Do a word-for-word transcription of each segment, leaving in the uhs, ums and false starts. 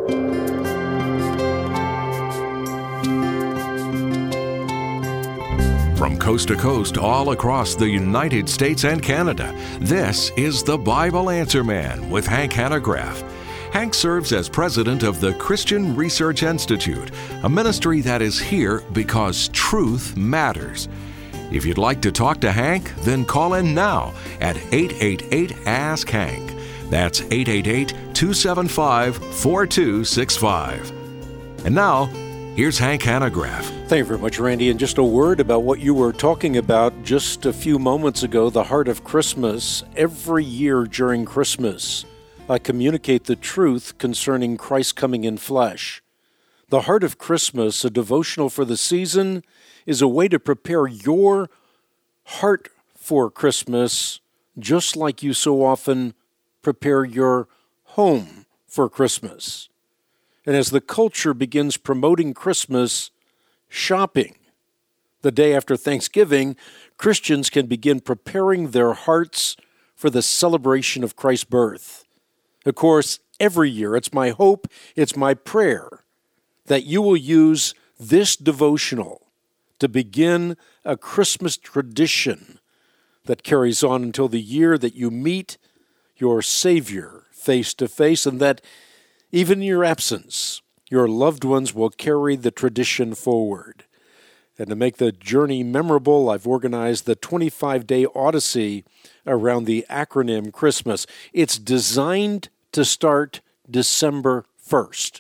From coast to coast, all across the United States and Canada, this is the Bible Answer Man with Hank Hanegraaff. Hank serves as president of the Christian Research Institute, a ministry that is here because truth matters. If you'd like to talk to Hank, then call in now at eight eight eight, ask Hank. That's eight eight eight, two seven five, four two six five. And now, here's Hank Hanegraaff. Thank you very much, Randy. And just a word about what you were talking about just a few moments ago, the heart of Christmas. Every year during Christmas, I communicate the truth concerning Christ coming in flesh. The heart of Christmas, a devotional for the season, is a way to prepare your heart for Christmas, just like you so often prepare your home for Christmas. And as the culture begins promoting Christmas shopping, the day after Thanksgiving, Christians can begin preparing their hearts for the celebration of Christ's birth. Of course, every year, it's my hope, it's my prayer that you will use this devotional to begin a Christmas tradition that carries on until the year that you meet your Savior face to face, and that even in your absence, your loved ones will carry the tradition forward. And to make the journey memorable, I've organized the twenty-five day Odyssey around the acronym Christmas. It's designed to start December first.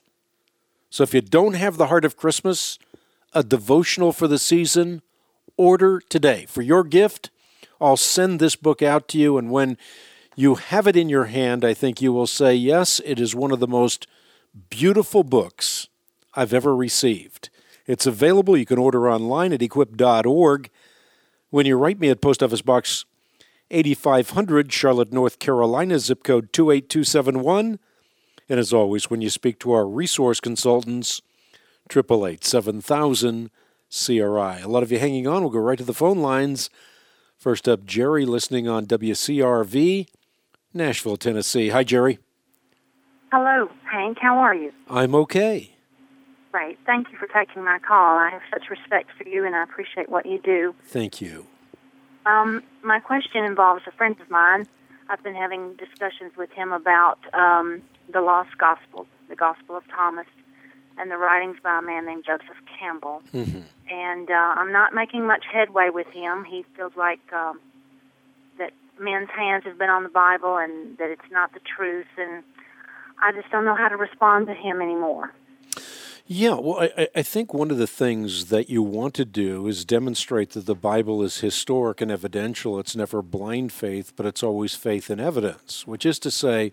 So if you don't have the heart of Christmas, a devotional for the season, order today. For your gift, I'll send this book out to you, and when you have it in your hand, I think you will say, yes, it is one of the most beautiful books I've ever received. It's available. You can order online at equip dot org. When you write me at Post Office Box eighty-five hundred, Charlotte, North Carolina, zip code two eight two seven one. And as always, when you speak to our resource consultants, eight eight eight, seven thousand, C R I. A lot of you hanging on. We'll go right to the phone lines. First up, Jerry, listening on W C R V, Nashville, Tennessee. Hi, Jerry. Hello, Hank. How are you? I'm okay. Great. Thank you for taking my call. I have such respect for you, and I appreciate what you do. Thank you. Um, my question involves a friend of mine. I've been having discussions with him about um, the Lost Gospel, the Gospel of Thomas, and the writings by a man named Joseph Campbell. Mm-hmm. And uh, I'm not making much headway with him. He feels like um, that men's hands have been on the Bible and that it's not the truth, and I just don't know how to respond to him anymore. Yeah, well, I, I think one of the things that you want to do is demonstrate that the Bible is historic and evidential. It's never blind faith, but it's always faith and evidence, which is to say,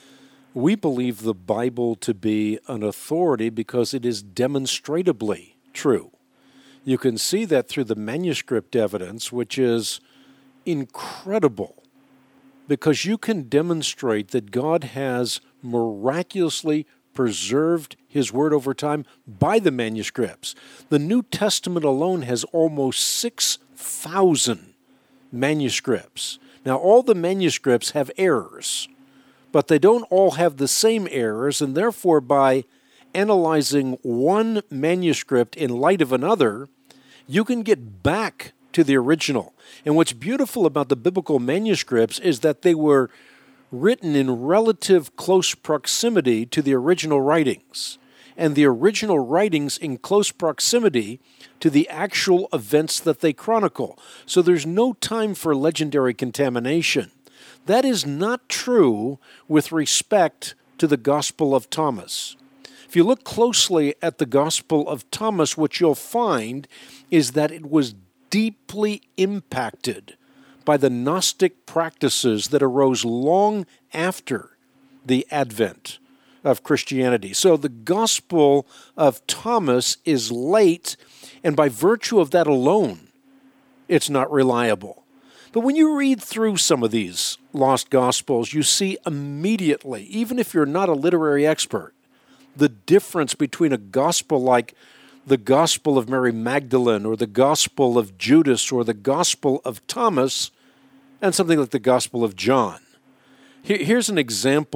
we believe the Bible to be an authority because it is demonstrably true. You can see that through the manuscript evidence, which is incredible, because you can demonstrate that God has miraculously preserved His Word over time by the manuscripts. The New Testament alone has almost six thousand manuscripts. Now, all the manuscripts have errors, but they don't all have the same errors, and therefore by analyzing one manuscript in light of another, you can get back to the original. And what's beautiful about the biblical manuscripts is that they were written in relative close proximity to the original writings, and the original writings in close proximity to the actual events that they chronicle. So there's no time for legendary contamination. That is not true with respect to the Gospel of Thomas. If you look closely at the Gospel of Thomas, what you'll find is that it was deeply impacted by the Gnostic practices that arose long after the advent of Christianity. So the Gospel of Thomas is late, and by virtue of that alone, it's not reliable. But when you read through some of these lost Gospels, you see immediately, even if you're not a literary expert, the difference between a Gospel like the Gospel of Mary Magdalene or the Gospel of Judas or the Gospel of Thomas and something like the Gospel of John. Here's an example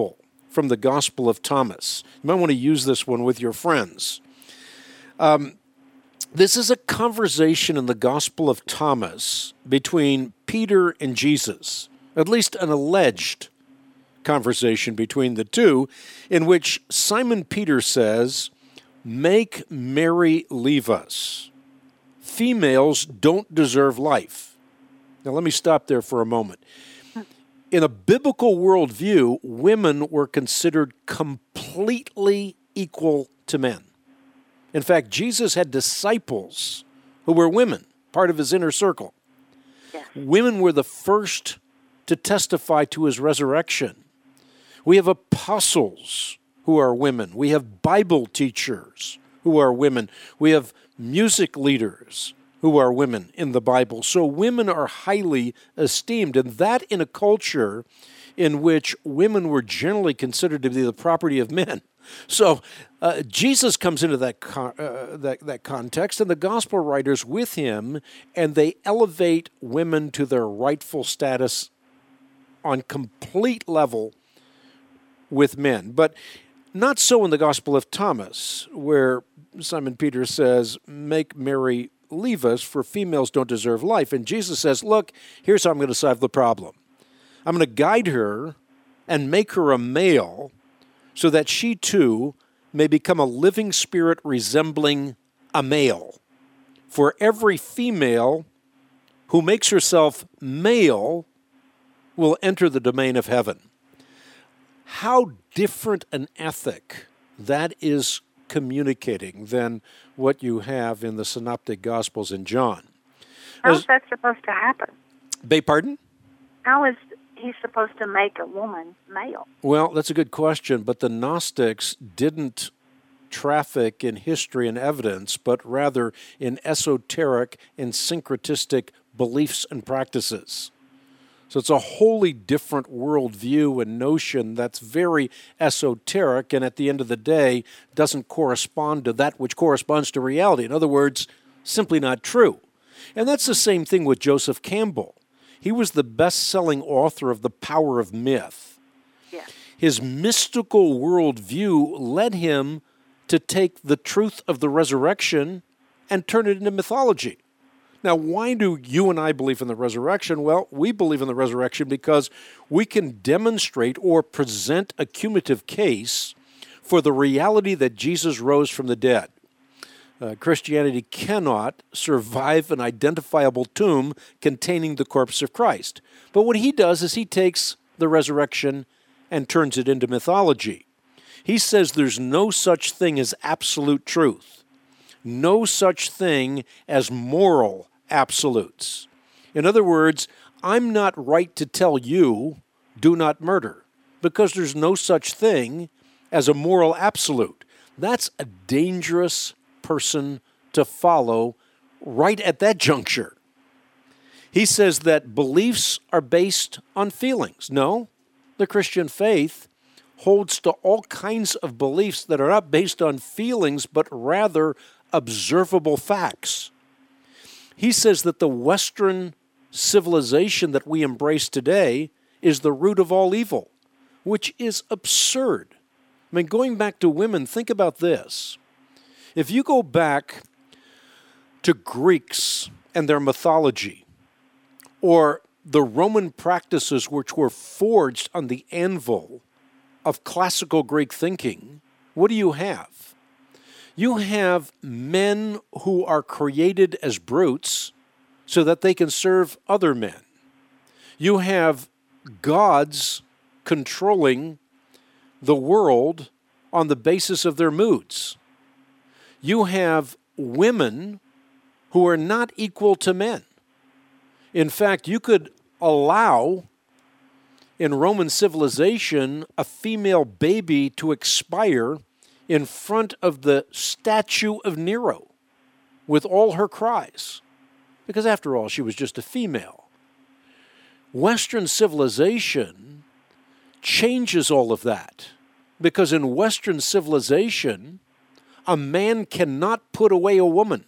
from the Gospel of Thomas. You might want to use this one with your friends. Um, this is a conversation in the Gospel of Thomas between Peter and Jesus, at least an alleged conversation between the two, in which Simon Peter says, "Make Mary leave us. Females don't deserve life." Now let me stop there for a moment. In a biblical worldview, women were considered completely equal to men. In fact, Jesus had disciples who were women, part of his inner circle. Yeah. Women were the first to testify to his resurrection. We have apostles who are women. We have Bible teachers who are women. We have music leaders who are women in the Bible. So women are highly esteemed, and that in a culture in which women were generally considered to be the property of men. So uh, Jesus comes into that, con- uh, that that context, and the gospel writers with him, and they elevate women to their rightful status on complete level with men. But not so in the Gospel of Thomas, where Simon Peter says, "Make Mary leave us, for females don't deserve life." And Jesus says, look, here's how I'm going to solve the problem. I'm going to guide her and make her a male so that she too may become a living spirit resembling a male. For every female who makes herself male will enter the domain of heaven. How different an ethic that is communicating than what you have in the Synoptic Gospels in John. How As, is that supposed to happen? Beg pardon? How is he supposed to make a woman male? Well, that's a good question, but the Gnostics didn't traffic in history and evidence, but rather in esoteric and syncretistic beliefs and practices. So it's a wholly different worldview and notion that's very esoteric, and at the end of the day doesn't correspond to that which corresponds to reality. In other words, simply not true. And that's the same thing with Joseph Campbell. He was the best-selling author of The Power of Myth. Yeah. His mystical worldview led him to take the truth of the resurrection and turn it into mythology. Now, why do you and I believe in the resurrection? Well, we believe in the resurrection because we can demonstrate or present a cumulative case for the reality that Jesus rose from the dead. Uh, Christianity cannot survive an identifiable tomb containing the corpse of Christ. But what he does is he takes the resurrection and turns it into mythology. He says there's no such thing as absolute truth. No such thing as moral absolutes. In other words, I'm not right to tell you, do not murder, because there's no such thing as a moral absolute. That's a dangerous person to follow right at that juncture. He says that beliefs are based on feelings. No, the Christian faith holds to all kinds of beliefs that are not based on feelings, but rather observable facts. He says that the Western civilization that we embrace today is the root of all evil, which is absurd. I mean, going back to women, think about this. If you go back to Greeks and their mythology, or the Roman practices which were forged on the anvil of classical Greek thinking, what do you have? You have men who are created as brutes so that they can serve other men. You have gods controlling the world on the basis of their moods. You have women who are not equal to men. In fact, you could allow in Roman civilization a female baby to expire in front of the statue of Nero with all her cries, because after all, she was just a female. Western civilization changes all of that, because in Western civilization, a man cannot put away a woman.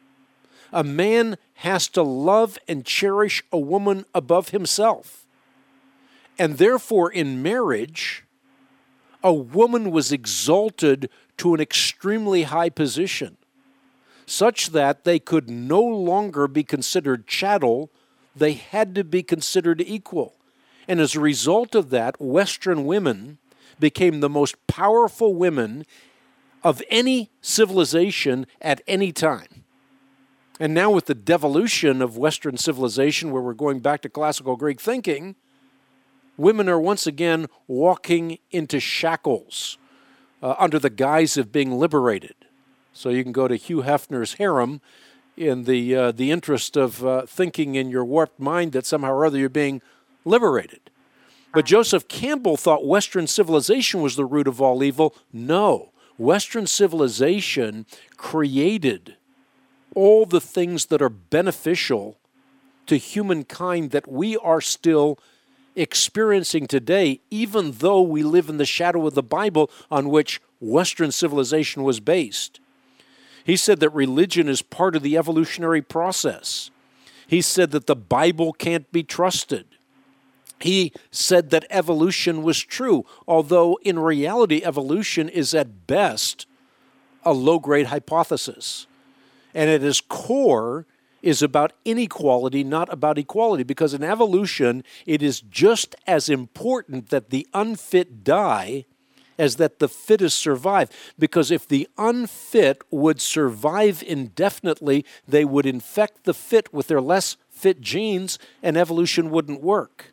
A man has to love and cherish a woman above himself. And therefore, in marriage, a woman was exalted to an extremely high position, such that they could no longer be considered chattel. They had to be considered equal. And as a result of that, Western women became the most powerful women of any civilization at any time. And now with the devolution of Western civilization, where we're going back to classical Greek thinking, women are once again walking into shackles uh, under the guise of being liberated. So you can go to Hugh Hefner's Harem in the uh, the interest of uh, thinking in your warped mind that somehow or other you're being liberated. But Joseph Campbell thought Western civilization was the root of all evil. No, Western civilization created all the things that are beneficial to humankind that we are still experiencing today, even though we live in the shadow of the Bible on which Western civilization was based. He said that religion is part of the evolutionary process. He said that the Bible can't be trusted. He said that evolution was true, although in reality evolution is at best a low-grade hypothesis. And at its core is about inequality, not about equality, because in evolution it is just as important that the unfit die as that the fittest survive. Because if the unfit would survive indefinitely, they would infect the fit with their less fit genes, and evolution wouldn't work.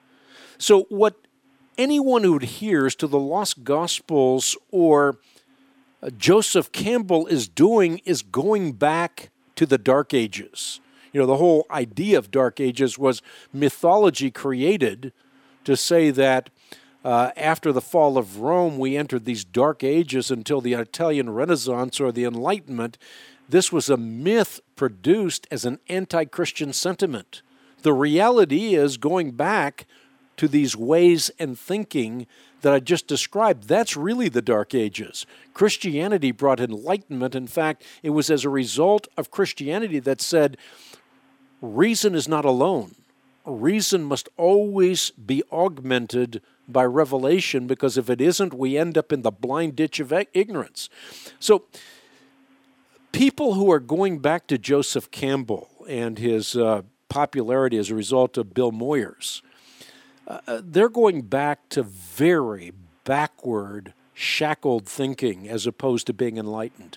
So what anyone who adheres to the Lost Gospels or uh, Joseph Campbell is doing is going back to the Dark Ages. You know, the whole idea of Dark Ages was mythology created to say that uh, after the fall of Rome, we entered these Dark Ages until the Italian Renaissance or the Enlightenment. This was a myth produced as an anti-Christian sentiment. The reality is, going back to these ways and thinking that I just described, that's really the Dark Ages. Christianity brought enlightenment. In fact, it was as a result of Christianity that said, reason is not alone. Reason must always be augmented by revelation, because if it isn't, we end up in the blind ditch of ignorance. So people who are going back to Joseph Campbell and his uh, popularity as a result of Bill Moyers, Uh, they're going back to very backward, shackled thinking as opposed to being enlightened.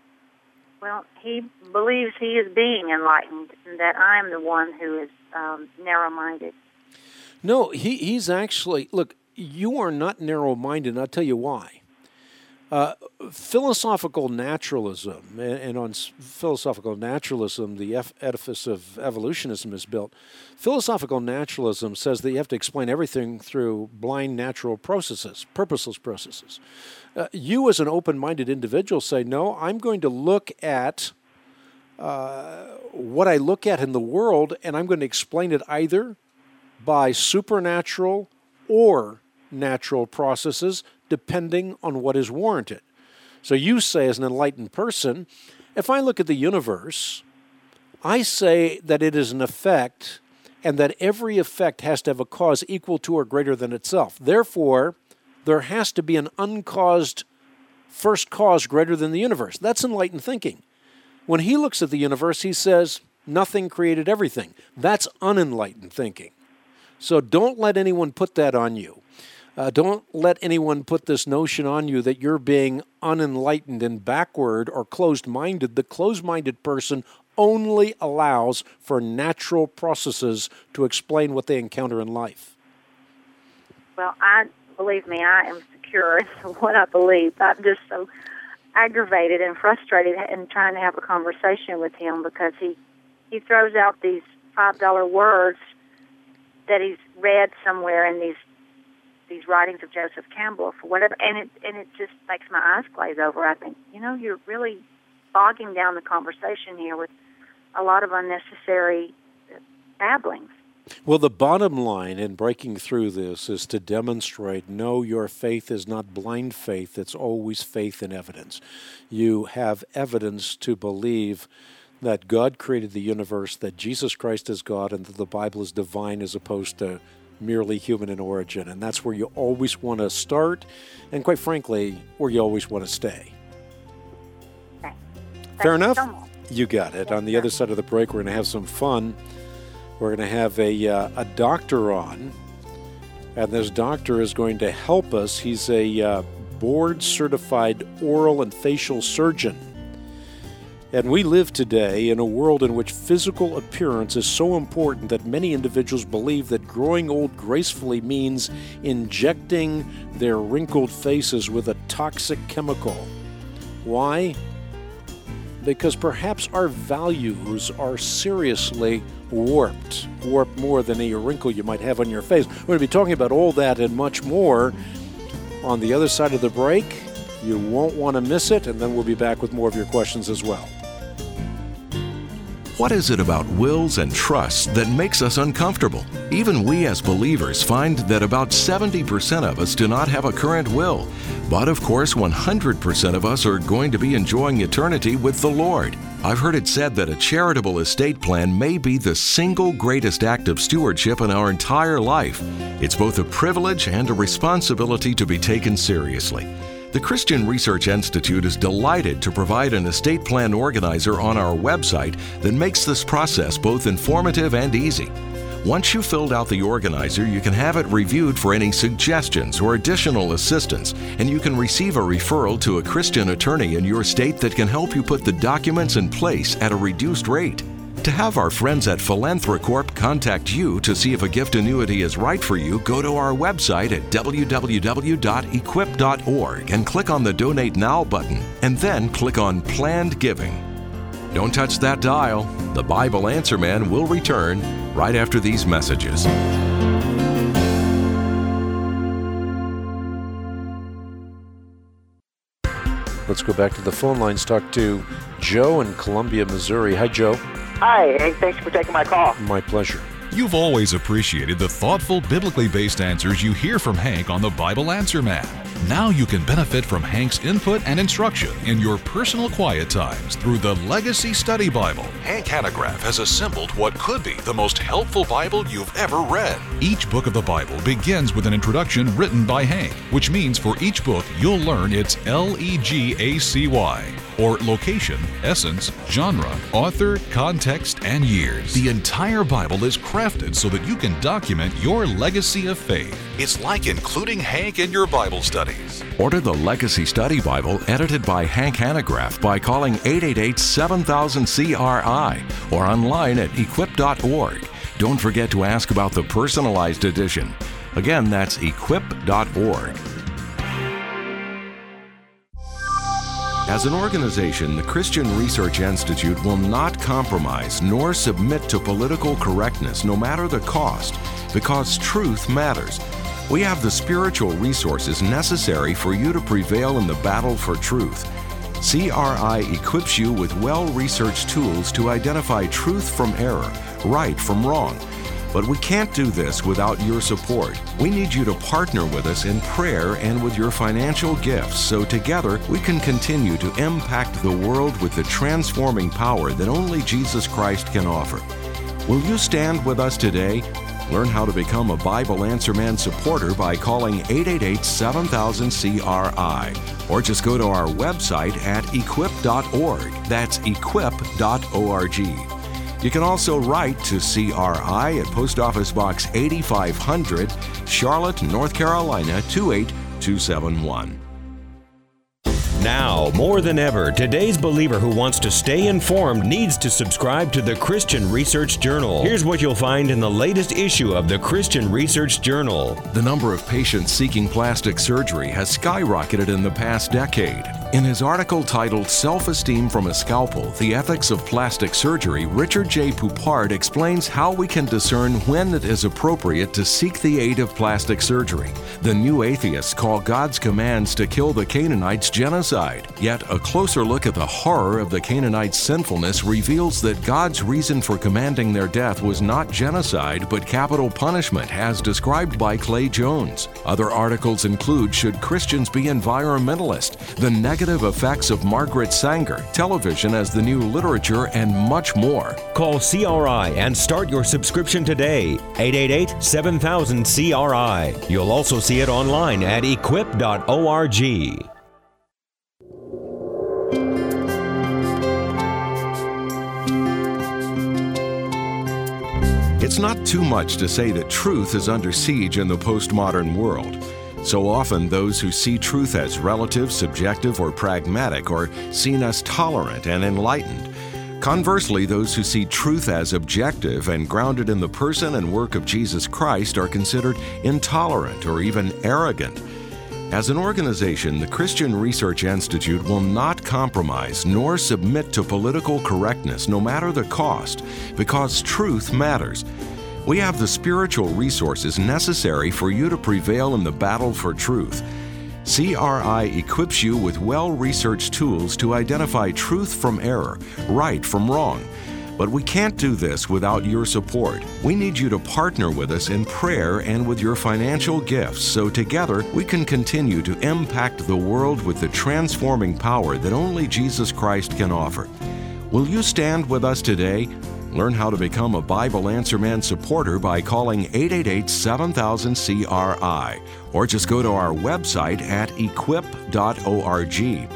Well, he believes he is being enlightened and that I'm the one who is um, narrow-minded. No, he, he's actually, look, you are not narrow-minded, and I'll tell you why. Uh, philosophical naturalism, and, and on philosophical naturalism, the F- edifice of evolutionism is built. Philosophical naturalism says that you have to explain everything through blind natural processes, purposeless processes. Uh, you as an open-minded individual say, no, I'm going to look at uh, what I look at in the world, and I'm going to explain it either by supernatural or natural processes, depending on what is warranted. So you say, as an enlightened person, if I look at the universe, I say that it is an effect, and that every effect has to have a cause equal to or greater than itself. Therefore, there has to be an uncaused first cause greater than the universe. That's enlightened thinking. When he looks at the universe, he says, nothing created everything. That's unenlightened thinking. So don't let anyone put that on you. Uh, don't let anyone put this notion on you that you're being unenlightened and backward or closed-minded. The closed-minded person only allows for natural processes to explain what they encounter in life. Well, I believe me, I am secure in what I believe. I'm just so aggravated and frustrated in trying to have a conversation with him because he, he throws out these five dollar words that he's read somewhere in these these writings of Joseph Campbell for whatever, and it and it just makes my eyes glaze over. I think, you know, you're really bogging down the conversation here with a lot of unnecessary babblings. Well, the bottom line in breaking through this is to demonstrate, no, your faith is not blind faith. It's always faith in evidence. You have evidence to believe that God created the universe, that Jesus Christ is God, and that the Bible is divine as opposed to merely human in origin. And that's where you always want to start, and quite frankly, where you always want to stay. Okay. Fair Thank you enough? so much. You got it. Yes, On the sir. other side of the break, we're going to have some fun. We're going to have a, uh, a doctor on, and this doctor is going to help us. He's a uh, board-certified oral and facial surgeon. And we live today in a world in which physical appearance is so important that many individuals believe that growing old gracefully means injecting their wrinkled faces with a toxic chemical. Why? Because perhaps our values are seriously warped, warped more than a wrinkle you might have on your face. We're going to be talking about all that and much more on the other side of the break. You won't want to miss it, and then we'll be back with more of your questions as well. What is it about wills and trusts that makes us uncomfortable? Even we as believers find that about seventy percent of us do not have a current will. But of course, one hundred percent of us are going to be enjoying eternity with the Lord. I've heard it said that a charitable estate plan may be the single greatest act of stewardship in our entire life. It's both a privilege and a responsibility to be taken seriously. The Christian Research Institute is delighted to provide an estate plan organizer on our website that makes this process both informative and easy. Once you've filled out the organizer, you can have it reviewed for any suggestions or additional assistance, and you can receive a referral to a Christian attorney in your state that can help you put the documents in place at a reduced rate. To have our friends at Philanthrocorp contact you to see if a gift annuity is right for you, go to our website at w w w dot equip dot org and click on the Donate Now button, and then click on Planned Giving. Don't touch that dial. The Bible Answer Man will return right after these messages. Let's go back to the phone lines, talk to Joe in Columbia, Missouri. Hi, Joe. Hi, Hank. Thanks for taking my call. My pleasure. You've always appreciated the thoughtful, biblically based answers you hear from Hank on the Bible Answer Man. Now you can benefit from Hank's input and instruction in your personal quiet times through the Legacy Study Bible. Hank Hanegraaff has assembled what could be the most helpful Bible you've ever read. Each book of the Bible begins with an introduction written by Hank, which means for each book you'll learn its L E G A C Y, or location, essence, genre, author, context, and years. The entire Bible is crafted so that you can document your legacy of faith. It's like including Hank in your Bible studies. Order the Legacy Study Bible edited by Hank Hanegraaff by calling eight eight eight, seven thousand, C R I or online at equip dot org. Don't forget to ask about the personalized edition. Again, that's equip dot org. As an organization, the Christian Research Institute will not compromise nor submit to political correctness, no matter the cost, because truth matters. We have the spiritual resources necessary for you to prevail in the battle for truth. C R I equips you with well-researched tools to identify truth from error, right from wrong. But we can't do this without your support. We need you to partner with us in prayer and with your financial gifts so together we can continue to impact the world with the transforming power that only Jesus Christ can offer. Will you stand with us today? Learn how to become a Bible Answer Man supporter by calling eight eight eight, seven thousand, C R I or just go to our website at equip dot org. That's equip dot org. You can also write to C R I at Post Office Box eighty-five hundred, Charlotte, North Carolina two eight two seven one. Now, more than ever, today's believer who wants to stay informed needs to subscribe to the Christian Research Journal. Here's what you'll find in the latest issue of the Christian Research Journal. The number of patients seeking plastic surgery has skyrocketed in the past decade. In his article titled Self-Esteem from a Scalpel, The Ethics of Plastic Surgery, Richard J. Poupard explains how we can discern when it is appropriate to seek the aid of plastic surgery. The New Atheists call God's commands to kill the Canaanites genocide. Yet a closer look at the horror of the Canaanites' sinfulness reveals that God's reason for commanding their death was not genocide, but capital punishment, as described by Clay Jones. Other articles include Should Christians Be Environmentalists? The Negative negative effects of Margaret Sanger, television as the new literature, and much more. Call C R I and start your subscription today. eight eight eight, seven thousand, C R I. You'll also see it online at equip dot org. It's not too much to say that truth is under siege in the postmodern world. So often, those who see truth as relative, subjective, or pragmatic are seen as tolerant and enlightened. Conversely, those who see truth as objective and grounded in the person and work of Jesus Christ are considered intolerant or even arrogant. As an organization, the Christian Research Institute will not compromise nor submit to political correctness, no matter the cost, because truth matters. We have the spiritual resources necessary for you to prevail in the battle for truth. C R I equips you with well-researched tools to identify truth from error, right from wrong. But we can't do this without your support. We need you to partner with us in prayer and with your financial gifts so together we can continue to impact the world with the transforming power that only Jesus Christ can offer. Will you stand with us today? Learn how to become a Bible Answer Man supporter by calling eight eight eight, seven thousand, C R I or just go to our website at equip dot org.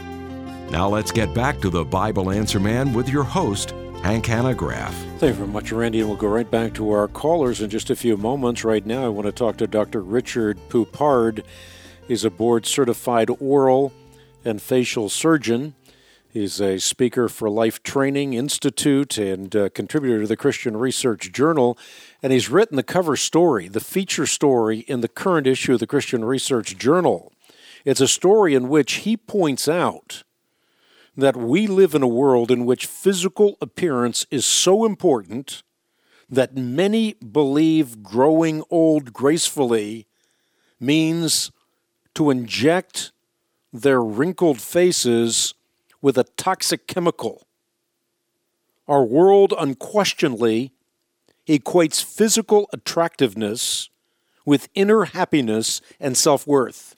Now let's get back to the Bible Answer Man with your host, Hank Hanegraaff. Thank you very much, Randy, and we'll go right back to our callers in just a few moments. Right now, I want to talk to Doctor Richard Poupard. He's a board-certified oral and facial surgeon. He's a speaker for Life Training Institute and a contributor to the Christian Research Journal. And he's written the cover story, the feature story in the current issue of the Christian Research Journal. It's a story in which he points out that we live in a world in which physical appearance is so important that many believe growing old gracefully means to inject their wrinkled faces with a toxic chemical. Our world unquestionably equates physical attractiveness with inner happiness and self-worth.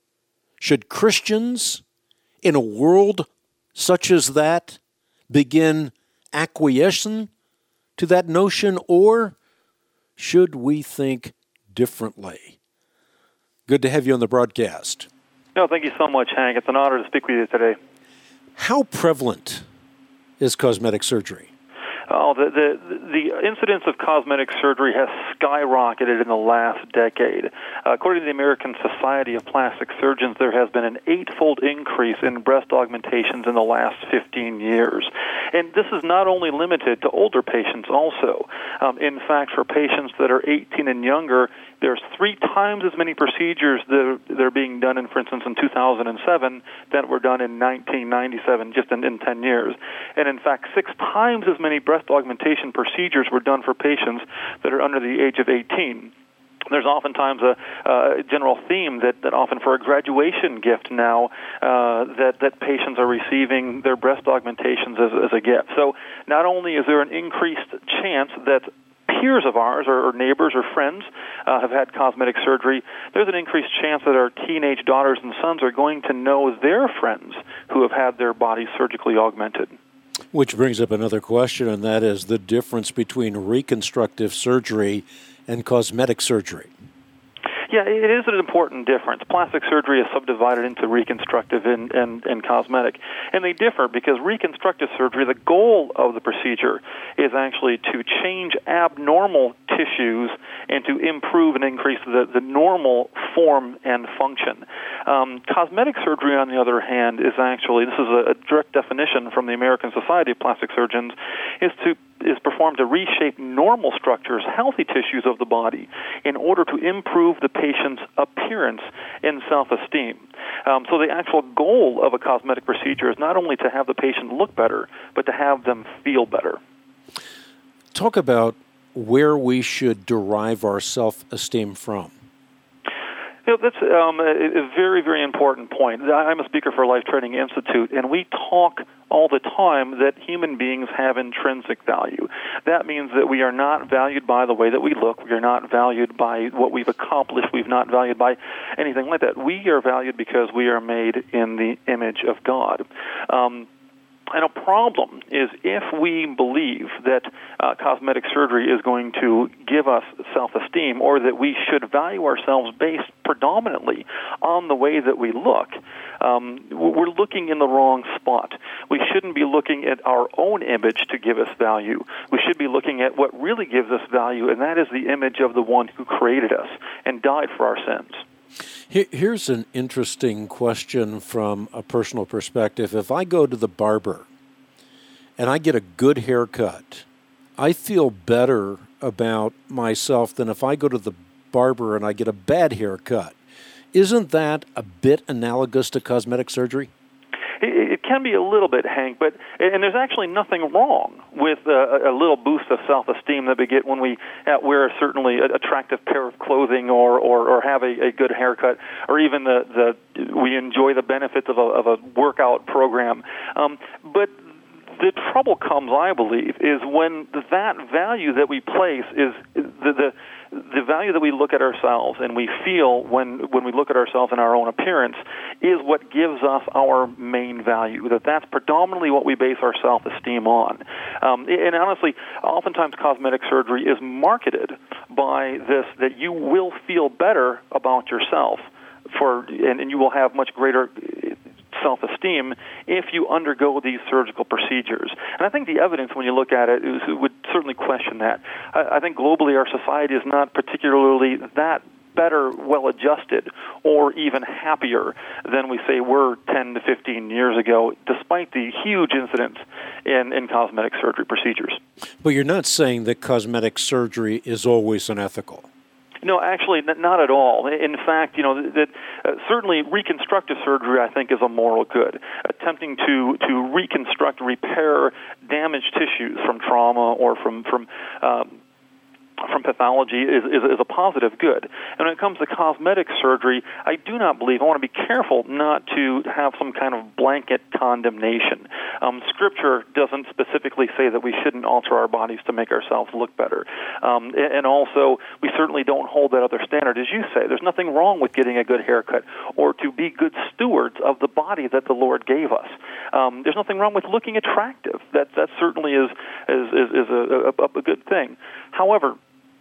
Should Christians in a world such as that begin acquiescing to that notion, or should we think differently? Good to have you on the broadcast. No, thank you so much, Hank. It's an honor to speak with you today. How prevalent is cosmetic surgery? Oh, the, the the incidence of cosmetic surgery has skyrocketed in the last decade. Uh, according to the American Society of Plastic Surgeons, there has been an eightfold increase in breast augmentations in the last fifteen years. And this is not only limited to older patients also. Um, in fact, for patients that are eighteen and younger, there's three times as many procedures that are, that are being done, in, for instance, in two thousand seven that were done in nineteen ninety-seven, just in, in ten years. And in fact, six times as many breast augmentation procedures were done for patients that are under the age of eighteen. There's oftentimes a, a general theme that, that often for a graduation gift now uh, that, that patients are receiving their breast augmentations as, as a gift. So not only is there an increased chance that peers of ours or, or neighbors or friends uh, have had cosmetic surgery, there's an increased chance that our teenage daughters and sons are going to know their friends who have had their bodies surgically augmented. Which brings up another question, and that is the difference between reconstructive surgery and cosmetic surgery. Yeah, it is an important difference. Plastic surgery is subdivided into reconstructive and, and, and cosmetic. And they differ because reconstructive surgery, the goal of the procedure is actually to change abnormal tissues and to improve and increase the, the normal form and function. Um, cosmetic surgery, on the other hand, is actually, this is a, a direct definition from the American Society of Plastic Surgeons, is to is performed to reshape normal structures, healthy tissues of the body, in order to improve the patient's appearance and self-esteem. Um, so the actual goal of a cosmetic procedure is not only to have the patient look better, but to have them feel better. Talk about where we should derive our self-esteem from. You know, that's um, a, a very, very important point. I'm a speaker for Life Training Institute, and we talk all the time that human beings have intrinsic value. That means that we are not valued by the way that we look. We are not valued by what we've accomplished. We're not valued by anything like that. We are valued because we are made in the image of God. Um, And a problem is if we believe that uh, cosmetic surgery is going to give us self-esteem, or that we should value ourselves based predominantly on the way that we look, um, we're looking in the wrong spot. We shouldn't be looking at our own image to give us value. We should be looking at what really gives us value, and that is the image of the one who created us and died for our sins. Here's an interesting question from a personal perspective. If I go to the barber and I get a good haircut, I feel better about myself than if I go to the barber and I get a bad haircut. Isn't that a bit analogous to cosmetic surgery? It can be a little bit, Hank, but and there's actually nothing wrong with a, a little boost of self-esteem that we get when we uh, wear a certainly attractive pair of clothing, or, or, or have a, a good haircut, or even the, the we enjoy the benefits of a, of a workout program. Um, but the trouble comes, I believe, is when that value that we place is the, the the value that we look at ourselves and we feel when when we look at ourselves and our own appearance is what gives us our main value, that that's predominantly what we base our self-esteem on. Um, and honestly, oftentimes cosmetic surgery is marketed by this, that you will feel better about yourself for, and, and you will have much greater self-esteem if you undergo these surgical procedures. And I think the evidence, when you look at it, is, would certainly question that. I, I think globally our society is not particularly that better, well-adjusted, or even happier than we say were ten to fifteen years ago, despite the huge incidence in, in cosmetic surgery procedures. But you're not saying that cosmetic surgery is always unethical. No, actually, not at all. In fact, you know, that uh, certainly reconstructive surgery, I think, is a moral good. Attempting to, to reconstruct, repair damaged tissues from trauma or from from um, from pathology is, is, is a positive good. And when it comes to cosmetic surgery, I do not believe, I want to be careful not to have some kind of blanket condemnation. Um, Scripture doesn't specifically say that we shouldn't alter our bodies to make ourselves look better. Um, and also, we certainly don't hold that other standard. As you say, there's nothing wrong with getting a good haircut or to be good stewards of the body that the Lord gave us. Um, there's nothing wrong with looking attractive. That that certainly is, is, is, is a, a, a good thing. However,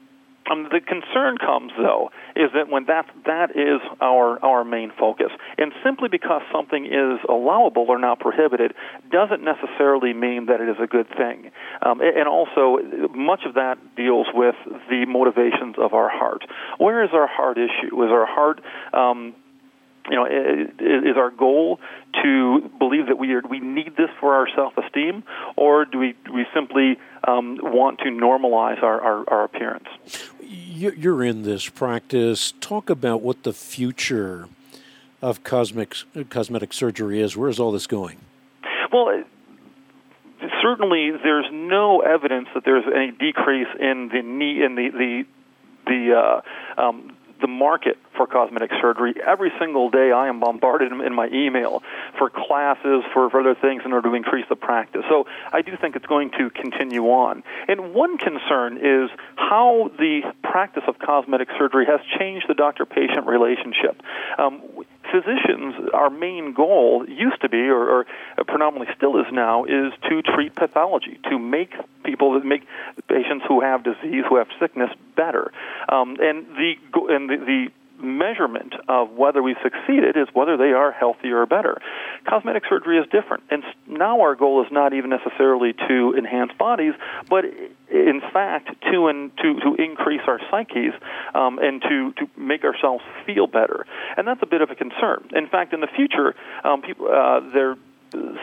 Um, the concern comes, though, is that when that that is our our main focus, and simply because something is allowable or not prohibited doesn't necessarily mean that it is a good thing. Um, and also, much of that deals with the motivations of our heart. Where is our heart issue? Is our heart um, You know, is our goal to believe that we are, we need this for our self-esteem, or do we do we simply um, want to normalize our, our, our appearance? You're in this practice. Talk about what the future of cosmic, cosmetic surgery is. Where is all this going? Well, certainly there's no evidence that there's any decrease in the need in the the the uh, um, the market for cosmetic surgery. Every single day I am bombarded in my email for classes, for, for other things in order to increase the practice. So I do think it's going to continue on. And one concern is how the practice of cosmetic surgery has changed the doctor-patient relationship. Um, physicians, our main goal used to be, or, or predominantly still is now, is to treat pathology, to make people, make patients who have disease, who have sickness, better. Um, and the and the, the measurement of whether we succeeded is whether they are healthier or better. Cosmetic surgery is different, and now our goal is not even necessarily to enhance bodies, but in fact to in, to, to increase our psyches um, and to, to make ourselves feel better. And that's a bit of a concern. In fact, in the future, um, people uh, they're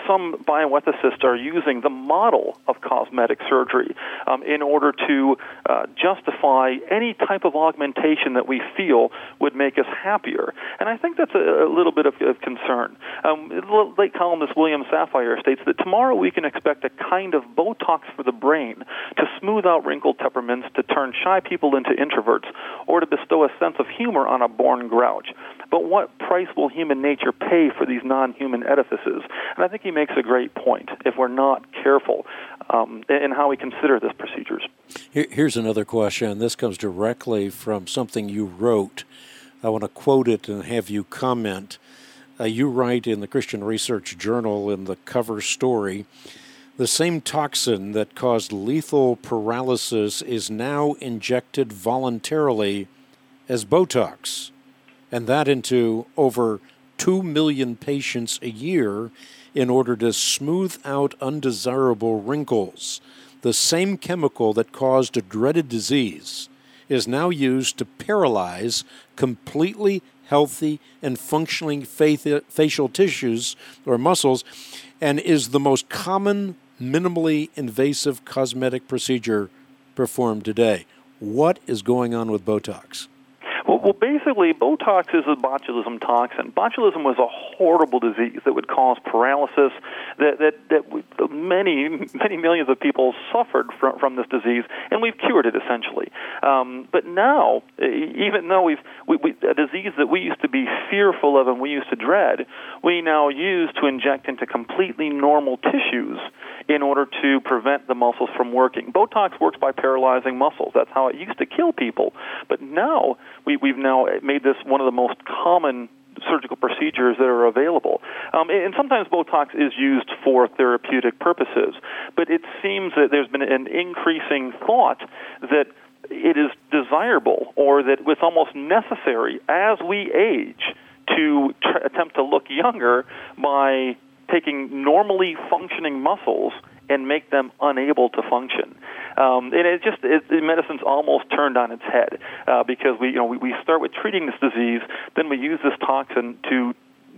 some bioethicists are using the model of cosmetic surgery um, in order to uh, justify any type of augmentation that we feel would make us happier. And I think that's a, a little bit of, of concern. Um, late columnist William Safire states that tomorrow we can expect a kind of Botox for the brain to smooth out wrinkled temperaments, to turn shy people into introverts, or to bestow a sense of humor on a born grouch. But what price will human nature pay for these non-human edifices? And I think he makes a great point if we're not careful um, in how we consider these procedures. Here, here's another question. This comes directly from something you wrote. I want to quote it and have you comment. Uh, you write in the Christian Research Journal in the cover story, the same toxin that caused lethal paralysis is now injected voluntarily as Botox, and that into over two million patients a year in order to smooth out undesirable wrinkles. The same chemical that caused a dreaded disease is now used to paralyze completely healthy and functioning facial tissues or muscles, and is the most common minimally invasive cosmetic procedure performed today. What is going on with Botox? Well, well, basically, Botox is a botulism toxin. Botulism was a horrible disease that would cause paralysis, that that, that many, many millions of people suffered from, from this disease, and we've cured it, essentially. Um, but now, even though we've we, we, a disease that we used to be fearful of and we used to dread, we now use to inject into completely normal tissues in order to prevent the muscles from working. Botox works by paralyzing muscles. That's how it used to kill people. But now we, we've now made this one of the most common surgical procedures that are available. Um, and sometimes Botox is used for therapeutic purposes. But it seems that there's been an increasing thought that it is desirable or that it's almost necessary as we age to tr- attempt to look younger by taking normally functioning muscles and make them unable to function. Um, and it just, it, medicine's almost turned on its head uh, because we, you know, we, we start with treating this disease, then we use this toxin to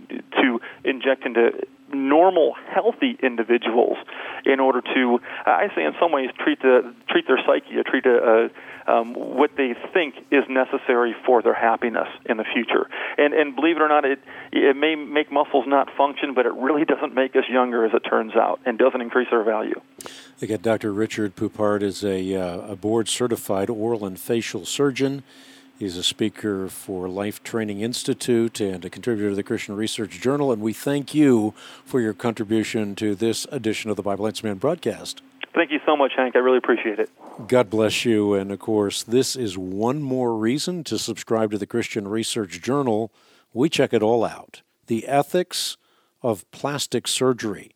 to inject into normal, healthy individuals in order to, I say in some ways, treat the treat their psyche, or treat a, a, um, what they think is necessary for their happiness in the future. And and believe it or not, it it may make muscles not function, but it really doesn't make us younger, as it turns out, and doesn't increase our value. Again, Doctor Richard Poupart is a, uh, a board-certified oral and facial surgeon. He's a speaker for Life Training Institute and a contributor to the Christian Research Journal, and we thank you for your contribution to this edition of the Bible Answer Man broadcast. Thank you so much, Hank. I really appreciate it. God bless you. And, of course, this is one more reason to subscribe to the Christian Research Journal. We check it all out. The ethics of plastic surgery.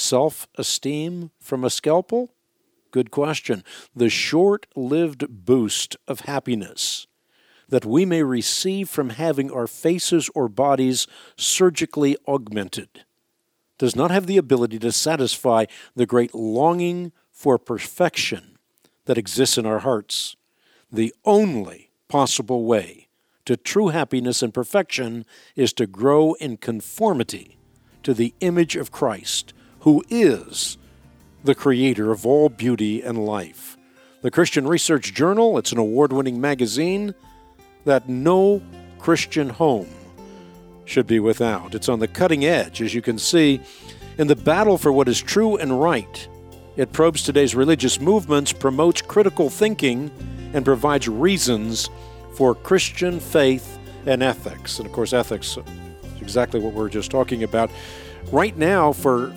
Self-esteem from a scalpel? Good question. The short-lived boost of happiness that we may receive from having our faces or bodies surgically augmented does not have the ability to satisfy the great longing for perfection that exists in our hearts. The only possible way to true happiness and perfection is to grow in conformity to the image of Christ, who is the creator of all beauty and life. The Christian Research Journal, it's an award-winning magazine that no Christian home should be without. It's on the cutting edge, as you can see, in the battle for what is true and right. It probes today's religious movements, promotes critical thinking, and provides reasons for Christian faith and ethics. And, of course, ethics is exactly what we're just talking about. Right now, for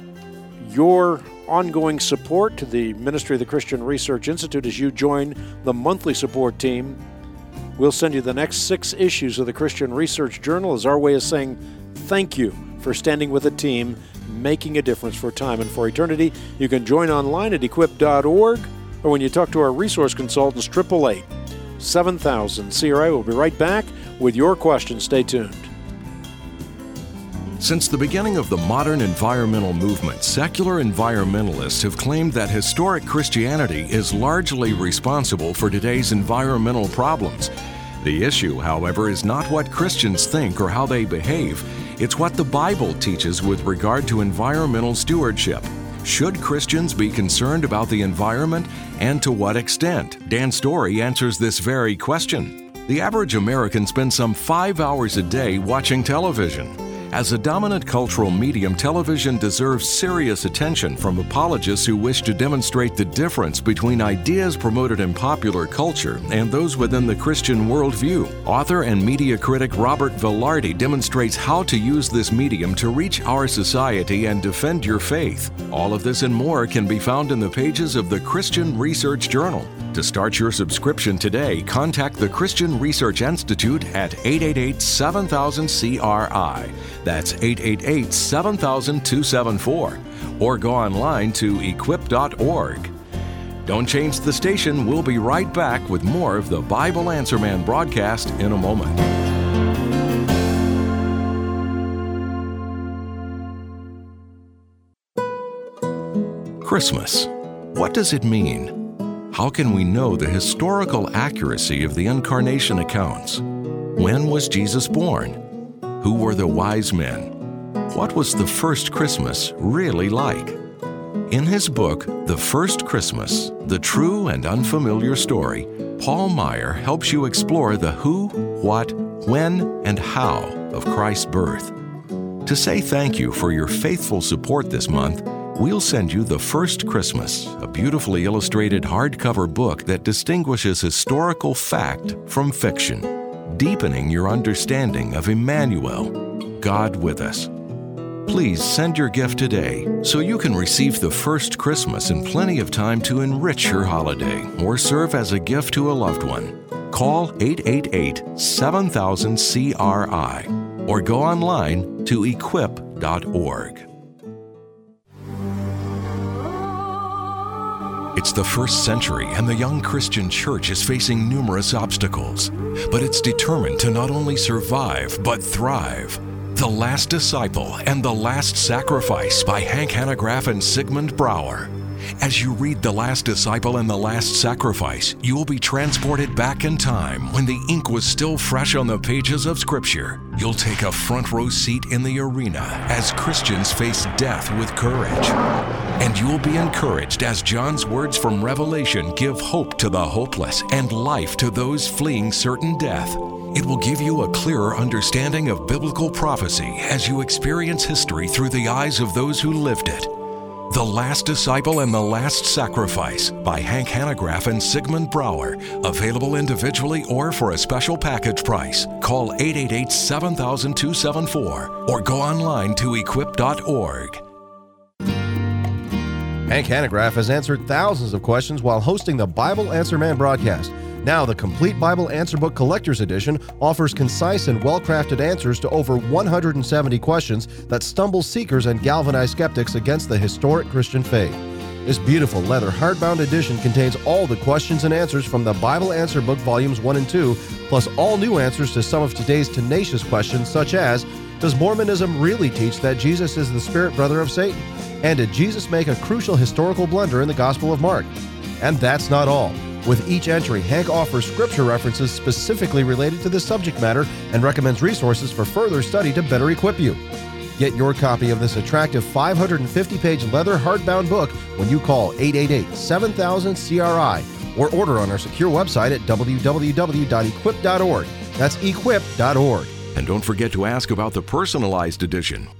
your ongoing support to the Ministry of the Christian Research Institute as you join the monthly support team, we'll send you the next six issues of the Christian Research Journal as our way of saying thank you for standing with a team, making a difference for time and for eternity. You can join online at equip dot org, or when you talk to our resource consultants, eight eight eight, seven thousand. C R I will be right back with your questions. Stay tuned. Since the beginning of the modern environmental movement, secular environmentalists have claimed that historic Christianity is largely responsible for today's environmental problems. The issue, however, is not what Christians think or how they behave. It's what the Bible teaches with regard to environmental stewardship. Should Christians be concerned about the environment, and to what extent? Dan Story answers this very question. The average American spends some five hours a day watching television. As a dominant cultural medium, television deserves serious attention from apologists who wish to demonstrate the difference between ideas promoted in popular culture and those within the Christian worldview. Author and media critic Robert Velarde demonstrates how to use this medium to reach our society and defend your faith. All of this and more can be found in the pages of the Christian Research Journal. To start your subscription today, contact the Christian Research Institute at eight eight eight, seven thousand, C R I. That's eight eight eight, seven thousand, two seven four. Or go online to equip dot org. Don't change the station. We'll be right back with more of the Bible Answer Man broadcast in a moment. Christmas. What does it mean? How can we know the historical accuracy of the incarnation accounts? When was Jesus born? Who were the wise men? What was the first Christmas really like? In his book, The First Christmas, The True and Unfamiliar Story, Paul Maier helps you explore the who, what, when, and how of Christ's birth. To say thank you for your faithful support this month, we'll send you The First Christmas, a beautifully illustrated hardcover book that distinguishes historical fact from fiction, deepening your understanding of Emmanuel, God with us. Please send your gift today so you can receive The First Christmas in plenty of time to enrich your holiday or serve as a gift to a loved one. Call eight eight eight, seven thousand, C R I or go online to equip dot org. It's the first century, and the young Christian church is facing numerous obstacles, but it's determined to not only survive, but thrive. The Last Disciple and the Last Sacrifice by Hank Hanegraaff and Sigmund Brouwer. As you read The Last Disciple and the Last Sacrifice, you will be transported back in time when the ink was still fresh on the pages of Scripture. You'll take a front row seat in the arena as Christians face death with courage. And you'll be encouraged as John's words from Revelation give hope to the hopeless and life to those fleeing certain death. It will give you a clearer understanding of biblical prophecy as you experience history through the eyes of those who lived it. The Last Disciple and the Last Sacrifice by Hank Hanegraaff and Sigmund Brouwer. Available individually or for a special package price. Call eight eight eight, seven thousand, two seven four or go online to equip dot org. Hank Hanegraaff has answered thousands of questions while hosting the Bible Answer Man broadcast. Now, the Complete Bible Answer Book Collector's Edition offers concise and well-crafted answers to over one hundred seventy questions that stumble seekers and galvanize skeptics against the historic Christian faith. This beautiful leather hardbound edition contains all the questions and answers from the Bible Answer Book Volumes one and two, plus all new answers to some of today's tenacious questions such as, does Mormonism really teach that Jesus is the spirit brother of Satan? And did Jesus make a crucial historical blunder in the Gospel of Mark? And that's not all. With each entry, Hank offers scripture references specifically related to the subject matter and recommends resources for further study to better equip you. Get your copy of this attractive five hundred fifty page leather hardbound book when you call eight eight eight, seven thousand, C R I or order on our secure website at w w w dot equip dot org. That's equip dot org. And don't forget to ask about the personalized edition.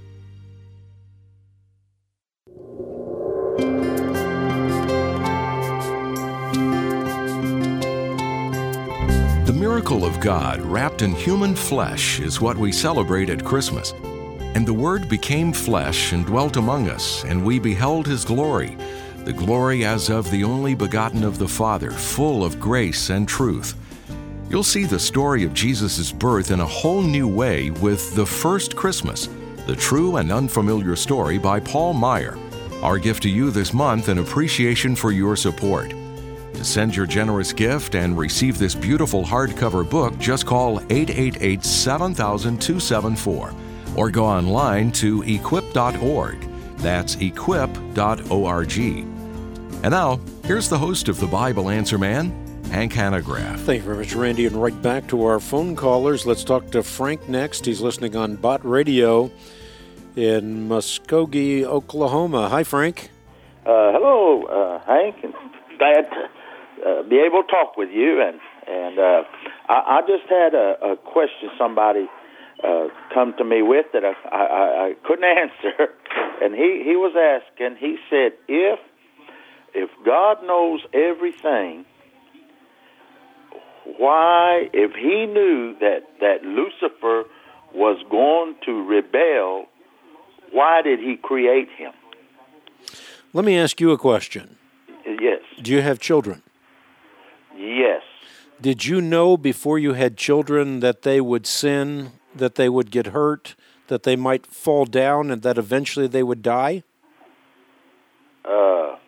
The miracle of God wrapped in human flesh is what we celebrate at Christmas. And the Word became flesh and dwelt among us, and we beheld His glory, the glory as of the only begotten of the Father, full of grace and truth. You'll see the story of Jesus' birth in a whole new way with The First Christmas, the true and unfamiliar story by Paul Maier. Our gift to you this month in appreciation for your support. To send your generous gift and receive this beautiful hardcover book, just call eight eight eight, seven thousand, two seven four or go online to equip dot org. That's equip dot org. And now, here's the host of the Bible Answer Man, Hank Hanegraaff. Thank you very much, Randy. And right back to our phone callers. Let's talk to Frank next. He's listening on Bott Radio in Muskogee, Oklahoma. Hi, Frank. Uh, hello, uh, Hank. And glad to uh, be able to talk with you. And and uh, I, I just had a, a question somebody uh, come to me with that I, I, I couldn't answer. And he, he was asking, he said, if if God knows everything, why, if he knew that, that Lucifer was going to rebel, why did he create him? Let me ask you a question. Yes. Do you have children? Yes. Did you know before you had children that they would sin, that they would get hurt, that they might fall down, and that eventually they would die? Uh,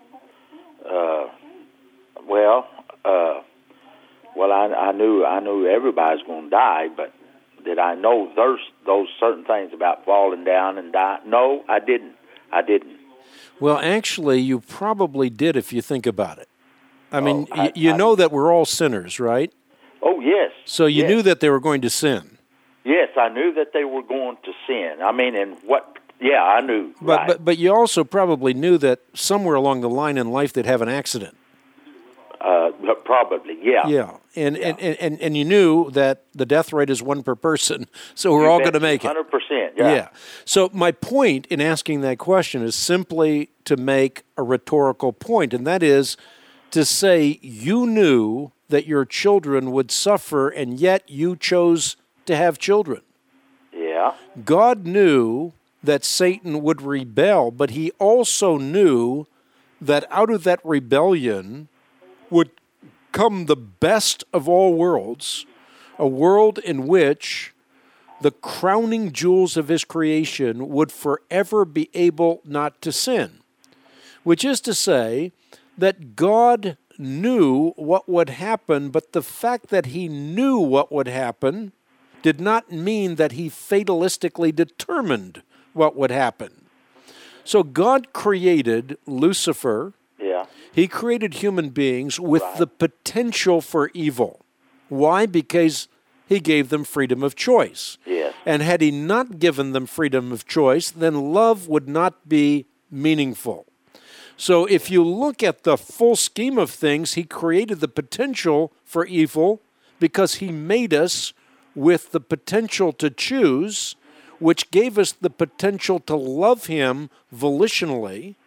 uh, well, uh, well, I, I knew I knew everybody's going to die, but did I know those those certain things about falling down and die? No, I didn't. I didn't. Well, actually, you probably did if you think about it. I mean, oh, I, y- you I, know that we're all sinners, right? Oh, yes. So you yes. knew that they were going to sin. Yes, I knew that they were going to sin. I mean, and what, yeah, I knew. But, right. but, but you also probably knew that somewhere along the line in life they'd have an accident. Uh, probably, yeah. Yeah, and, yeah. And, and, and you knew that the death rate is one per person, so we're you all going to make it. one hundred percent, yeah. Yeah. So my point in asking that question is simply to make a rhetorical point, and that is to say you knew that your children would suffer, and yet you chose to have children. Yeah. God knew that Satan would rebel, but he also knew that out of that rebellion would come the best of all worlds, a world in which the crowning jewels of his creation would forever be able not to sin. Which is to say that God knew what would happen, but the fact that he knew what would happen did not mean that he fatalistically determined what would happen. So God created Lucifer. Yeah. He created human beings with right. the potential for evil. Why? Because he gave them freedom of choice. Yes. And had he not given them freedom of choice, then love would not be meaningful. So if you look at the full scheme of things, he created the potential for evil because he made us with the potential to choose, which gave us the potential to love him volitionally.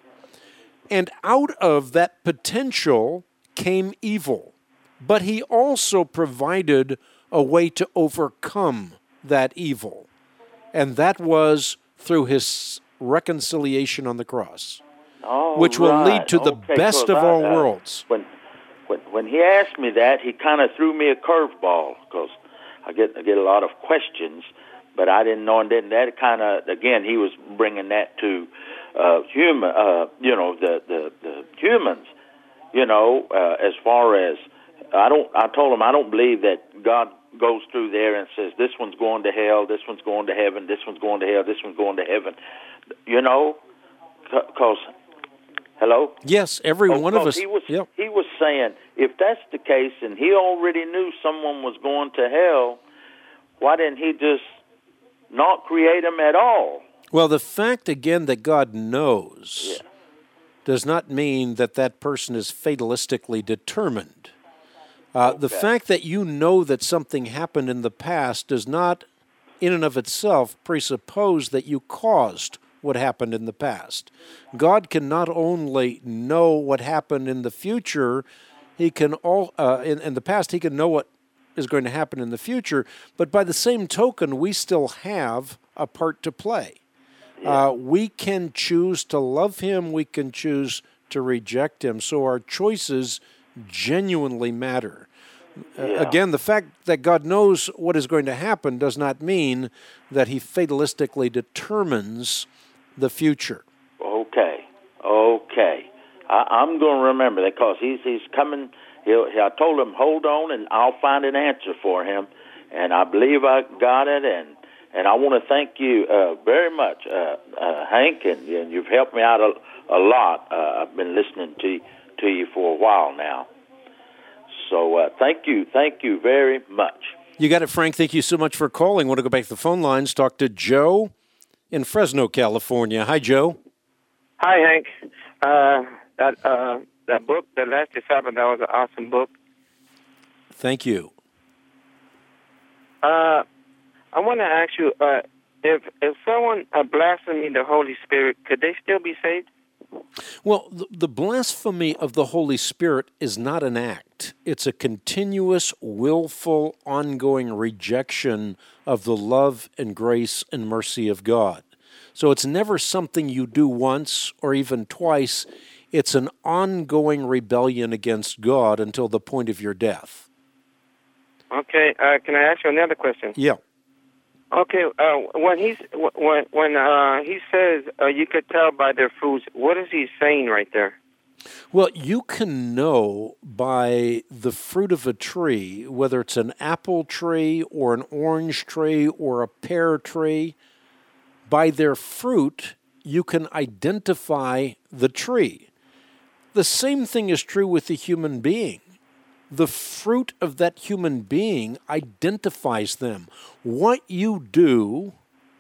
And out of that potential came evil. But he also provided a way to overcome that evil. And that was through his reconciliation on the cross, oh, which will right. lead to the okay, best so of that, all uh, worlds. When, when when he asked me that, he kind of threw me a curveball because I get I get a lot of questions, but I didn't know, and then that kind of again he was bringing that to uh, human, uh, you know, the, the the humans, you know, uh, as far as I don't. I told him I don't believe that God goes through there and says this one's going to hell, this one's going to heaven, this one's going to hell, this one's going to heaven, you know, because. Hello? Yes, every oh, one of us. He was, yep. he was saying, if that's the case and he already knew someone was going to hell, why didn't he just not create them at all? Well, the fact, again, that God knows yeah. does not mean that that person is fatalistically determined. Uh, okay. The fact that you know that something happened in the past does not, in and of itself, presuppose that you caused what happened in the past. God can not only know what happened in the future, he can all uh, in, in the past he can know what is going to happen in the future, but by the same token, we still have a part to play. Yeah. Uh, we can choose to love him, we can choose to reject him, so our choices genuinely matter. Yeah. Uh, again, the fact that God knows what is going to happen does not mean that he fatalistically determines the future. Okay, okay. I, I'm going to remember that because he's he's coming. He'll, he, I told him, hold on, and I'll find an answer for him. And I believe I got it. And, and I want to thank you uh, very much, uh, uh, Hank, and, and you've helped me out a, a lot. Uh, I've been listening to to you for a while now. So uh, thank you. Thank you very much. You got it, Frank. Thank you so much for calling. Want to go back to the phone lines, talk to Joe in Fresno, California. Hi, Joe. Hi, Hank. Uh, that uh, that book, The Last Disciple, that was an awesome book. Thank you. Uh, I want to ask you, uh, if if someone uh, blasphemed the Holy Spirit, could they still be saved? Well, the, the blasphemy of the Holy Spirit is not an act. It's a continuous, willful, ongoing rejection of the love and grace and mercy of God. So it's never something you do once or even twice. It's an ongoing rebellion against God until the point of your death. Okay, uh, can I ask you another question? Yeah. Okay, uh, when he's when when uh, he says uh, you could tell by their fruits, what is he saying right there? Well, you can know by the fruit of a tree, whether it's an apple tree or an orange tree or a pear tree. By their fruit, you can identify the tree. The same thing is true with the human being. The fruit of that human being identifies them. What you do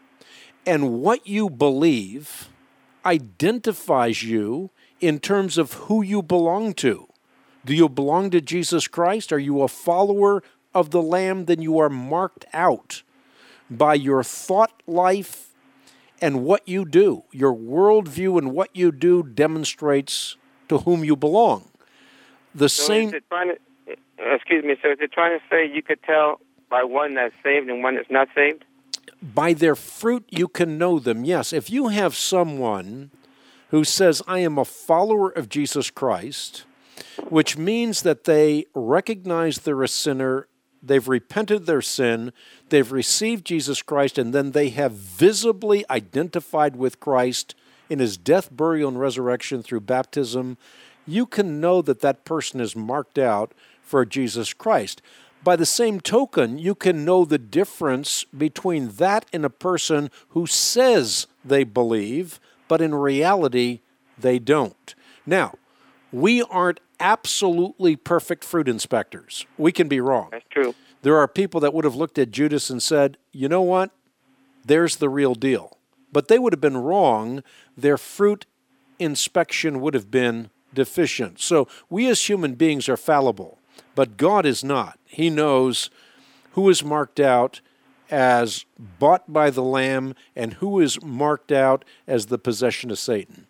and what you believe identifies you in terms of who you belong to. Do you belong to Jesus Christ? Are you a follower of the Lamb? Then you are marked out by your thought life and what you do. Your worldview and what you do demonstrates to whom you belong. The so same... Is it trying to, excuse me, so is it trying to say you could tell by one that's saved and one that's not saved? By their fruit you can know them, yes. If you have someone who says, I am a follower of Jesus Christ, which means that they recognize they're a sinner, they've repented their sin, they've received Jesus Christ, and then they have visibly identified with Christ in his death, burial, and resurrection through baptism, you can know that that person is marked out for Jesus Christ. By the same token, you can know the difference between that and a person who says they believe, but in reality, they don't. Now, we aren't absolutely perfect fruit inspectors. We can be wrong. That's true. There are people that would have looked at Judas and said, you know what? There's the real deal. But they would have been wrong. Their fruit inspection would have been deficient. So we as human beings are fallible, but God is not. He knows who is marked out as bought by the Lamb and who is marked out as the possession of Satan.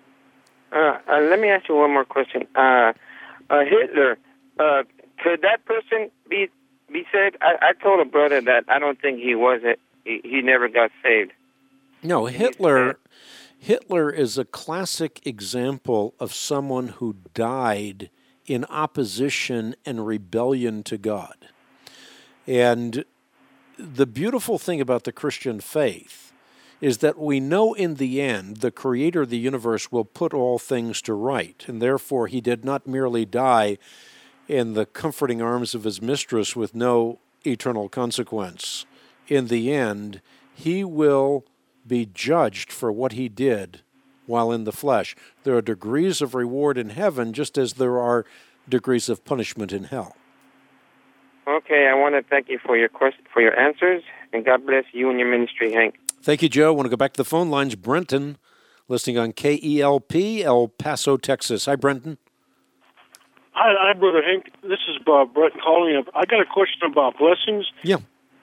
Uh, uh, let me ask you one more question. Uh, uh, Hitler, uh, could that person be be saved? I, I told a brother that I don't think he was it. He, he never got saved. No, Hitler. Hitler is a classic example of someone who died in opposition and rebellion to God. And the beautiful thing about the Christian faith is that we know in the end the Creator of the universe will put all things to right, and therefore he did not merely die in the comforting arms of his mistress with no eternal consequence. In the end, he will be judged for what he did while in the flesh. There are degrees of reward in heaven just as there are degrees of punishment in hell. Okay, I want to thank you for your question, for your answers, and God bless you and your ministry, Hank. Thank you, Joe. I want to go back to the phone lines. Brenton, listening on K E L P, El Paso, Texas. Hi, Brenton. Hi, hi, Brother Hank. This is uh, Brett calling. I got a question about blessings. Yeah.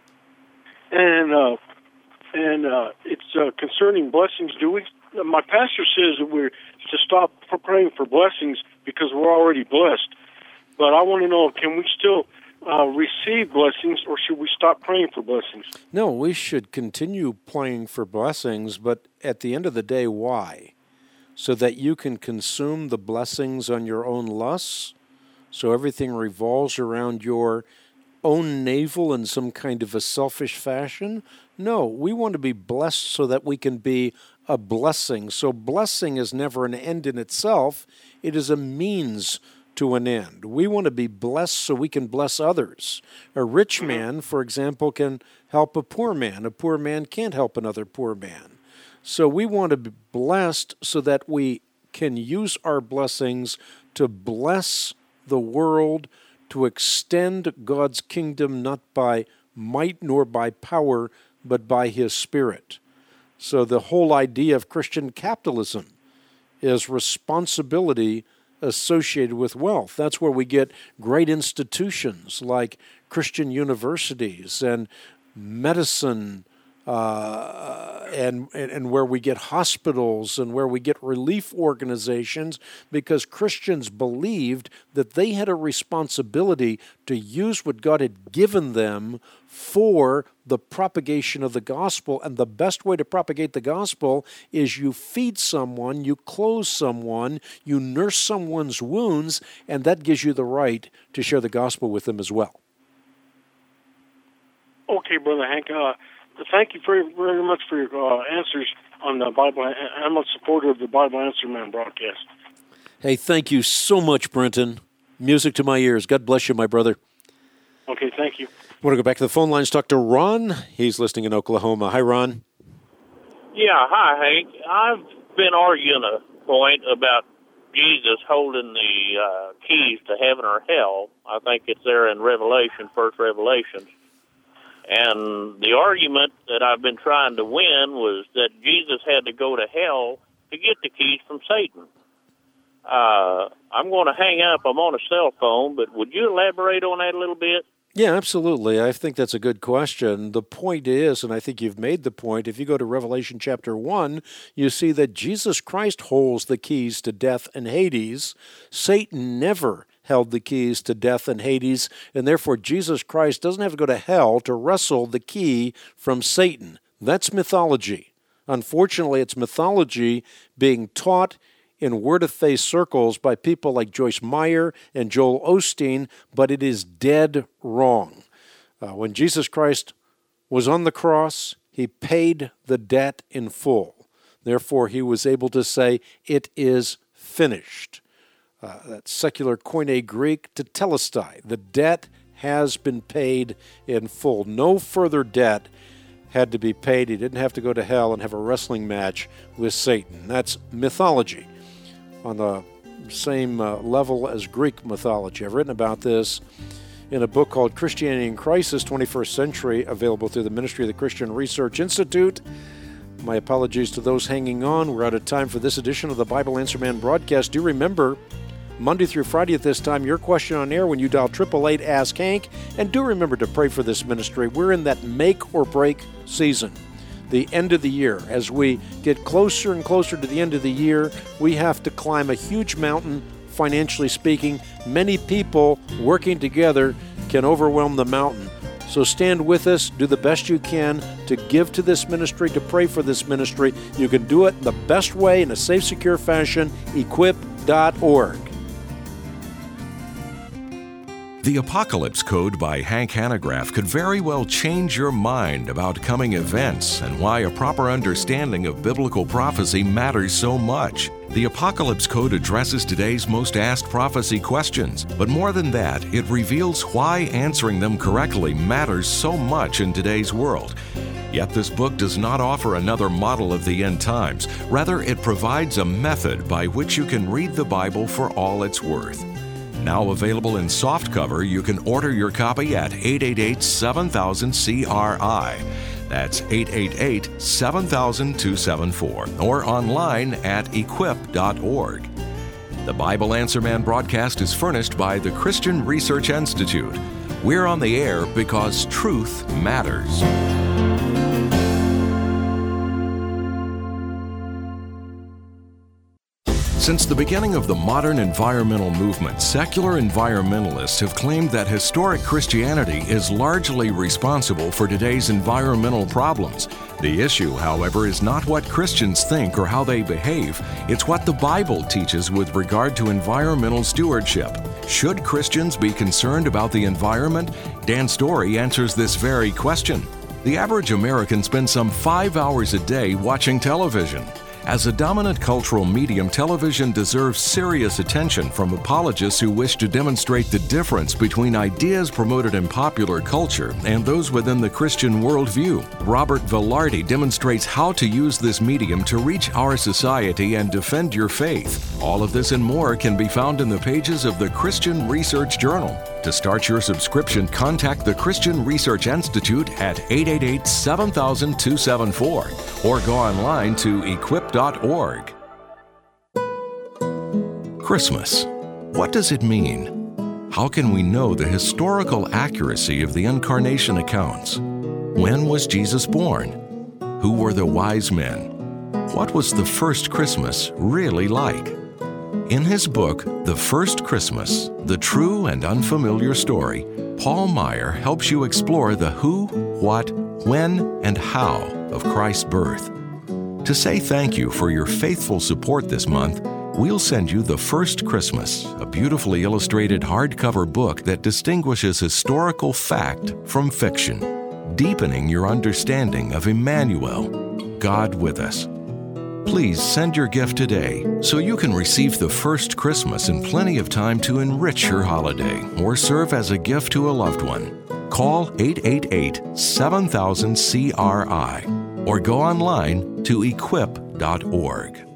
And uh, and uh, it's uh, concerning blessings. Do we? My pastor says that we're to stop for praying for blessings because we're already blessed. But I want to know: can we still uh, receive blessings, or should we stop praying for blessings? No, we should continue praying for blessings, but at the end of the day, why? So that you can consume the blessings on your own lusts. So everything revolves around your own navel in some kind of a selfish fashion? No, we want to be blessed so that we can be a blessing. So blessing is never an end in itself. It is a means to an end. We want to be blessed so we can bless others. A rich man, for example, can help a poor man. A poor man can't help another poor man. So we want to be blessed so that we can use our blessings to bless the world, to extend God's kingdom not by might nor by power, but by His Spirit. So the whole idea of Christian capitalism is responsibility associated with wealth. That's where we get great institutions like Christian universities and medicine, uh, and, and and where we get hospitals and where we get relief organizations, because Christians believed that they had a responsibility to use what God had given them for the propagation of the gospel. And the best way to propagate the gospel is you feed someone, you clothe someone, you nurse someone's wounds, and that gives you the right to share the gospel with them as well. Okay, Brother Hank. Uh, thank you very, very much for your uh, answers on the Bible. I'm a supporter of the Bible Answer Man broadcast. Hey, thank you so much, Brenton. Music to my ears. God bless you, my brother. Okay, thank you. I want to go back to the phone lines, talk to Ron. He's listening in Oklahoma. Hi, Ron. Yeah, hi, Hank. I've been arguing a point about Jesus holding the uh, keys to heaven or hell. I think it's there in Revelation, First Revelations. And the argument that I've been trying to win was that Jesus had to go to hell to get the keys from Satan. Uh, I'm going to hang up. I'm on a cell phone, but would you elaborate on that a little bit? Yeah, absolutely. I think that's a good question. The point is, and I think you've made the point, if you go to Revelation chapter one, you see that Jesus Christ holds the keys to death and Hades. Satan never held the keys to death and Hades, and therefore Jesus Christ doesn't have to go to hell to wrestle the key from Satan. That's mythology. Unfortunately, it's mythology being taught in Word of Faith circles by people like Joyce Meyer and Joel Osteen, but it is dead wrong. Uh, when Jesus Christ was on the cross, He paid the debt in full. Therefore, He was able to say, "It is finished." Uh, that's secular Koine Greek, tetelestai. The debt has been paid in full. No further debt had to be paid. He didn't have to go to hell and have a wrestling match with Satan. That's mythology on the same uh, level as Greek mythology. I've written about this in a book called Christianity in Crisis, twenty-first Century, available through the Ministry of the Christian Research Institute. My apologies to those hanging on. We're out of time for this edition of the Bible Answer Man broadcast. Do remember, Monday through Friday at this time, your question on air when you dial eight eight eight, ask Hank. And do remember to pray for this ministry. We're in that make or break season, the end of the year. As we get closer and closer to the end of the year, we have to climb a huge mountain, financially speaking. Many people working together can overwhelm the mountain. So stand with us, do the best you can to give to this ministry, to pray for this ministry. You can do it the best way in a safe, secure fashion, equip dot org. The Apocalypse Code by Hank Hanegraaff could very well change your mind about coming events and why a proper understanding of biblical prophecy matters so much. The Apocalypse Code addresses today's most asked prophecy questions, but more than that, it reveals why answering them correctly matters so much in today's world. Yet this book does not offer another model of the end times. Rather, it provides a method by which you can read the Bible for all it's worth. Now available in softcover, you can order your copy at eight eight eight, seven thousand, C R I. That's eight eight eight, seven thousand, two seven four, or online at equip dot org. The Bible Answer Man broadcast is furnished by the Christian Research Institute. We're on the air because truth matters. Since the beginning of the modern environmental movement, secular environmentalists have claimed that historic Christianity is largely responsible for today's environmental problems. The issue, however, is not what Christians think or how they behave. It's what the Bible teaches with regard to environmental stewardship. Should Christians be concerned about the environment? Dan Story answers this very question. The average American spends some five hours a day watching television. As a dominant cultural medium, television deserves serious attention from apologists who wish to demonstrate the difference between ideas promoted in popular culture and those within the Christian worldview. Robert Velarde demonstrates how to use this medium to reach our society and defend your faith. All of this and more can be found in the pages of the Christian Research Journal. To start your subscription, contact the Christian Research Institute at eight eight eight, seven thousand, two seven four or go online to equip dot org. Christmas. What does it mean? How can we know the historical accuracy of the incarnation accounts? When was Jesus born? Who were the wise men? What was the first Christmas really like? In his book, The First Christmas, The True and Unfamiliar Story, Paul Meyer helps you explore the who, what, when, and how of Christ's birth. To say thank you for your faithful support this month, we'll send you The First Christmas, a beautifully illustrated hardcover book that distinguishes historical fact from fiction, deepening your understanding of Emmanuel, God with us. Please send your gift today so you can receive The First Christmas in plenty of time to enrich your holiday or serve as a gift to a loved one. Call eight eight eight, seven thousand, C R I or go online to equip dot org.